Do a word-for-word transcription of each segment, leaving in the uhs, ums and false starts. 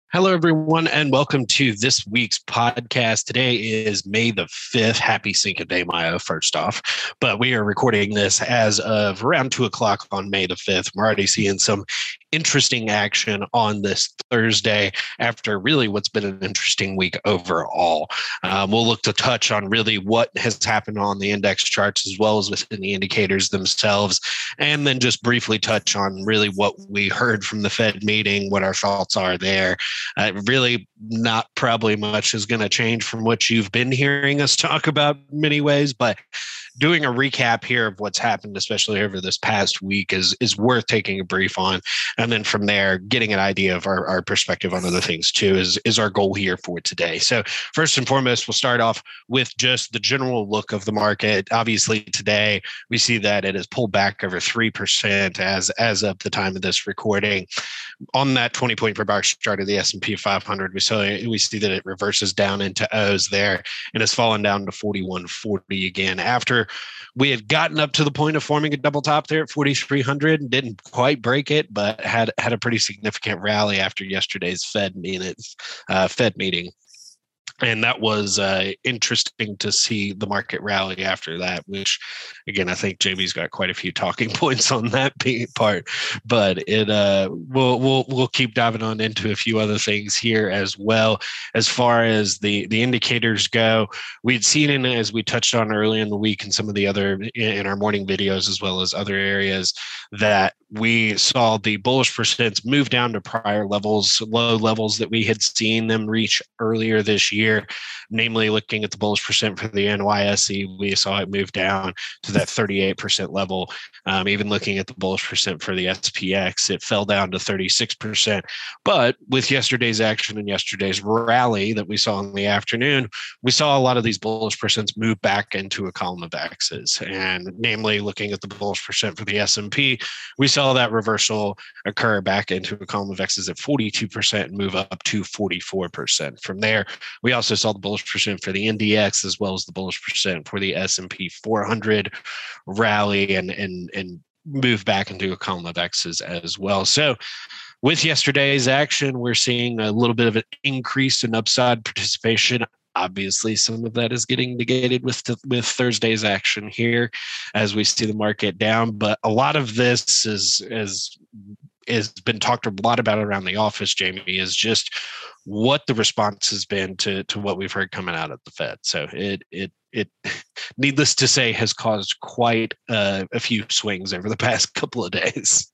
Hello, everyone, and welcome to this week's podcast. Today is May the fifth. Happy Cinco de Mayo, first off. But we are recording this as of around two o'clock on May the fifth. We're already seeing some interesting action on this Thursday after really what's been an interesting week overall. Um, we'll look to touch on really what has happened on the index charts as well as within the indicators themselves, and then just briefly touch on really what we heard from the Fed meeting, what our thoughts are there. Uh, really not probably much is going to change from what you've been hearing us talk about in many ways, but doing a recap here of what's happened, especially over this past week, is is worth taking a brief on. And then from there, getting an idea of our, our perspective on other things too is, is our goal here for today. So first and foremost, we'll start off with just the general look of the market. Obviously today, we see that it has pulled back over three percent as, as of the time of this recording. On that twenty point per box chart of the S and P five hundred, we saw we see that it reverses down into O's there and has fallen down to forty-one forty again after we had gotten up to the point of forming a double top there at forty-three hundred and didn't quite break it, but had had a pretty significant rally after yesterday's Fed minutes, uh, Fed meeting. And that was uh, interesting to see the market rally after that, which, again, I think J B's got quite a few talking points on that part. But it uh, we'll we'll we'll keep diving on into a few other things here as well. As far as the the indicators go, we'd seen it as we touched on early in the week and some of the other in our morning videos as well as other areas that we saw the bullish percents move down to prior levels, low levels that we had seen them reach earlier this year. Namely, looking at the bullish percent for the N Y S E, we saw it move down to that thirty-eight percent level. Um, even looking at the bullish percent for the S P X, it fell down to thirty-six percent. But with yesterday's action and yesterday's rally that we saw in the afternoon, we saw a lot of these bullish percents move back into a column of X's. And namely, looking at the bullish percent for the S and P, we saw that reversal occur back into a column of X's at forty-two percent and move up to forty-four percent. From there, we also saw the bullish percent for the N D X as well as the bullish percent for the S and P four hundred rally and and and move back into a column of X's as well. So with yesterday's action, we're seeing a little bit of an increase in upside participation. Obviously, some of that is getting negated with the, with Thursday's action here as we see the market down. But a lot of this is is has been talked a lot about around the office, Jamie, is just what the response has been to to what we've heard coming out of the Fed. So it it it needless to say has caused quite uh, a few swings over the past couple of days.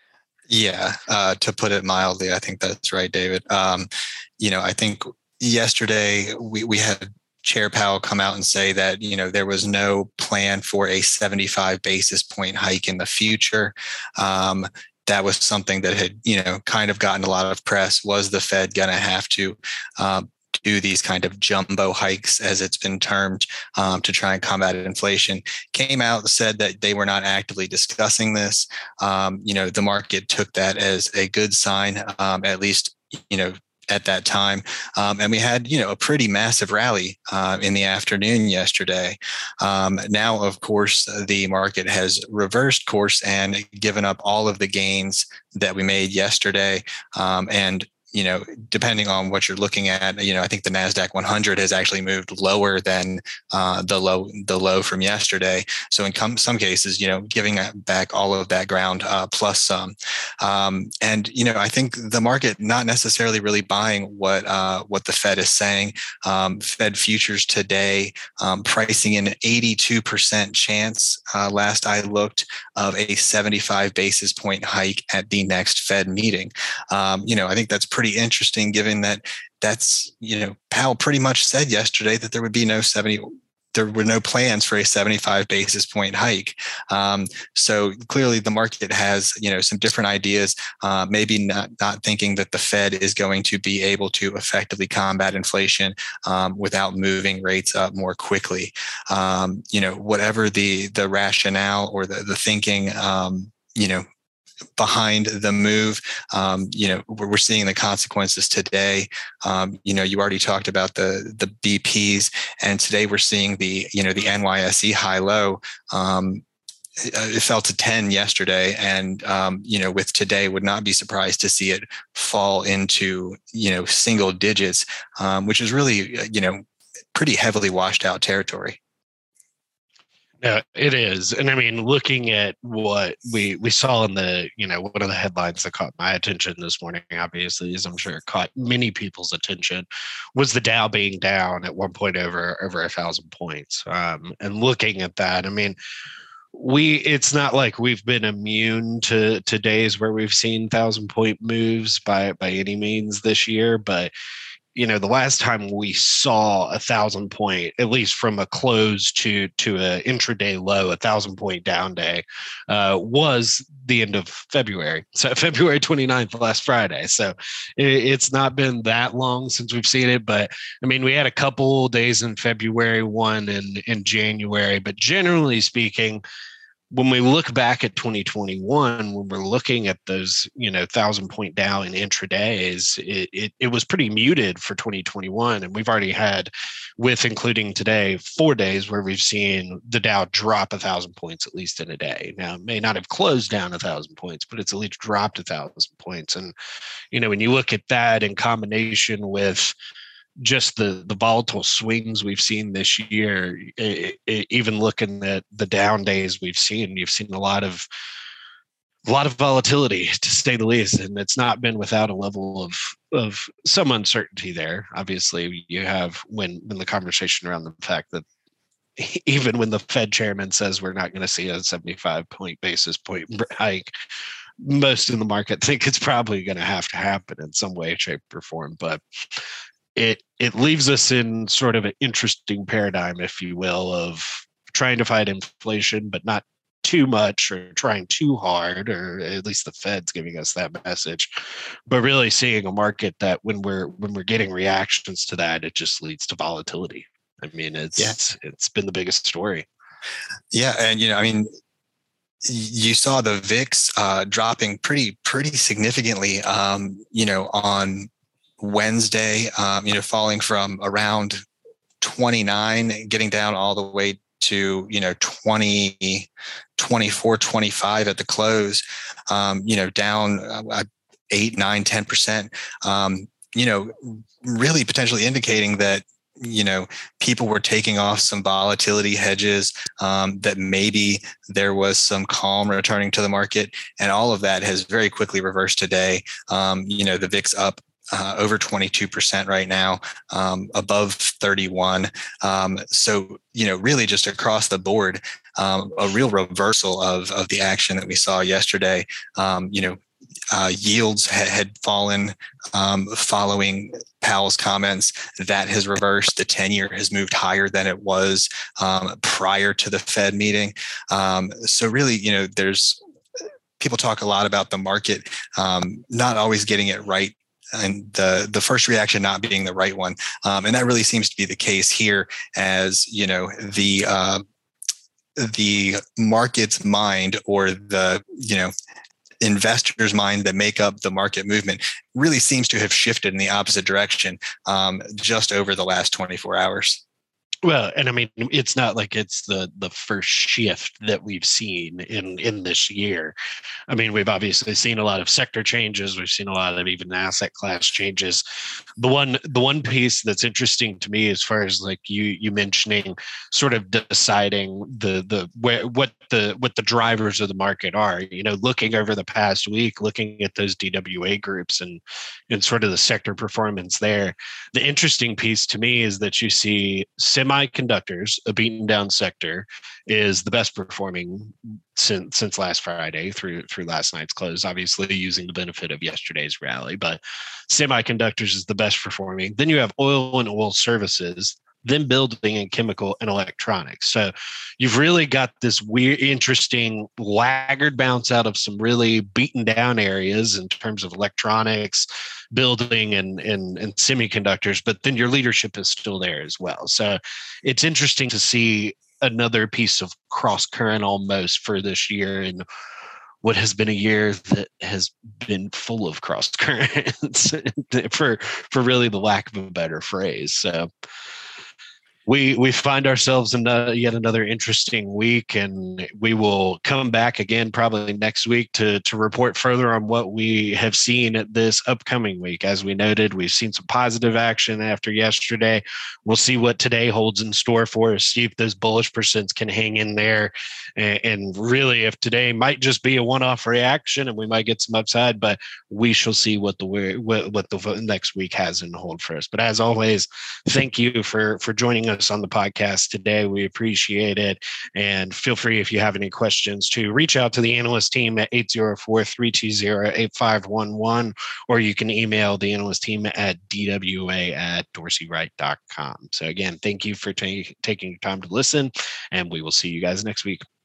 Yeah, uh, to put it mildly, I think that's right, David. Um, you know, I think yesterday we, we had Chair Powell come out and say that, you know, there was no plan for a seventy-five basis point hike in the future. Um, that was something that had, you know, kind of gotten a lot of press. Was the Fed going to have to um, do these kind of jumbo hikes, as it's been termed, um, to try and combat inflation? Came out and said that they were not actively discussing this. Um, you know, the market took that as a good sign, um, at least, you know, at that time. Um, and we had, you know, a pretty massive rally uh, in the afternoon yesterday. Um, now, of course, the market has reversed course and given up all of the gains that we made yesterday. Um, and you know, depending on what you're looking at, you know, I think the NASDAQ one hundred has actually moved lower than uh, the low the low from yesterday. So in com- some cases, you know, giving back all of that ground uh, plus some. Um, and, you know, I think the market not necessarily really buying what uh, what the Fed is saying. Um, Fed futures today um, pricing in an eighty-two percent chance, uh, last I looked, of a seventy-five basis point hike at the next Fed meeting. Um, you know, I think that's pretty interesting, given that that's, you know, Powell pretty much said yesterday that there would be no seventy, there were no plans for a seventy-five basis point hike. Um, so clearly the market has, you know, some different ideas, uh, maybe not, not thinking that the Fed is going to be able to effectively combat inflation um, without moving rates up more quickly. Um, you know, whatever the, the rationale or the, the thinking, um, you know, behind the move. Um, you know, we're seeing the consequences today. Um, you know, you already talked about the the B Ps, and today we're seeing the, you know, the N Y S E high low. Um, it fell to ten yesterday, and um, you know, with today, would not be surprised to see it fall into, you know, single digits, um, which is really, you know, pretty heavily washed out territory. Yeah, it is. And I mean, looking at what we we saw in the, you know, one of the headlines that caught my attention this morning, obviously, as I'm sure it caught many people's attention, was the Dow being down at one point over over a thousand points. Um, and looking at that, I mean, we it's not like we've been immune to to days where we've seen thousand point moves by by any means this year, but you know, the last time we saw a thousand point, at least from a close to to a intraday low, a thousand point down day, uh, was the end of February. So February twenty-ninth, last Friday. So it, it's not been that long since we've seen it. But I mean, we had a couple days in February, one in, in January, but generally speaking, when we look back at twenty twenty-one, when we're looking at those, you know, thousand point down in intradays, it, it, it was pretty muted for twenty twenty-one. And we've already had, with including today, four days where we've seen the Dow drop a thousand points, at least in a day. Now, it may not have closed down a thousand points, but it's at least dropped a thousand points. And, you know, when you look at that in combination with just the the volatile swings we've seen this year, it, it, even looking at the down days we've seen, you've seen a lot of a lot of volatility, to say the least, and it's not been without a level of of some uncertainty there. Obviously, you have when when the conversation around the fact that even when the Fed chairman says we're not going to see a seventy-five point basis point hike, most in the market think it's probably going to have to happen in some way, shape, or form, but it it leaves us in sort of an interesting paradigm, if you will, of trying to fight inflation, but not too much or trying too hard, or at least the Fed's giving us that message, but really seeing a market that when we're when we're getting reactions to that, it just leads to volatility. I mean, it's yeah. it's, it's been the biggest story. Yeah, and you know, I mean, you saw the V I X uh, dropping pretty pretty significantly, um, you know, on Wednesday, um, you know, falling from around twenty-nine, getting down all the way to, you know, twenty, twenty-four, twenty-five at the close, um, you know, down uh, eight, nine, ten percent, um, you know, really potentially indicating that, you know, people were taking off some volatility hedges, um, that maybe there was some calm returning to the market. And all of that has very quickly reversed today. Um, you know, the V I X up Uh, over twenty-two percent right now, um, above thirty-one. Um, so, you know, really just across the board, um, a real reversal of, of the action that we saw yesterday. Um, you know, uh, yields ha- had fallen um, following Powell's comments. That has reversed. The ten-year has moved higher than it was um, prior to the Fed meeting. Um, so really, you know, there's people talk a lot about the market um, not always getting it right, and the the first reaction not being the right one, um, and that really seems to be the case here. As you know, the uh, the market's mind, or the you know investors' mind that make up the market movement, really seems to have shifted in the opposite direction um, just over the last twenty-four hours. Well, and I mean, it's not like it's the the first shift that we've seen in in this year. I mean, we've obviously seen a lot of sector changes. We've seen a lot of even asset class changes. The one the one piece that's interesting to me, as far as like you you mentioning, sort of deciding the the where what the what the drivers of the market are. You know, looking over the past week, looking at those D W A groups and and sort of the sector performance there. The interesting piece to me is that you see semiconductors, a beaten down sector, is the best performing since since last Friday through through last night's close, obviously using the benefit of yesterday's rally, but semiconductors is the best performing. Then you have oil and oil services, then building and chemical and electronics. So you've really got this weird, interesting laggard bounce out of some really beaten down areas in terms of electronics, building, and, and, and semiconductors, but then your leadership is still there as well. So it's interesting to see another piece of cross current almost for this year, and what has been a year that has been full of cross currents for, for really the lack of a better phrase. So we we find ourselves in a, yet another interesting week, and we will come back again probably next week to to report further on what we have seen this upcoming week. As we noted, we've seen some positive action after yesterday. We'll see what today holds in store for us, see if those bullish percents can hang in there, and, and really if today might just be a one-off reaction and we might get some upside, but we shall see what the what, what the next week has in hold for us. But as always, thank you for for joining us on the podcast today. We appreciate it. And feel free, if you have any questions, to reach out to the analyst team at eight zero four, three two zero, eight five one one, or you can email the analyst team at d w a at dorsey wright dot com. So again, thank you for t- taking your time to listen, and we will see you guys next week.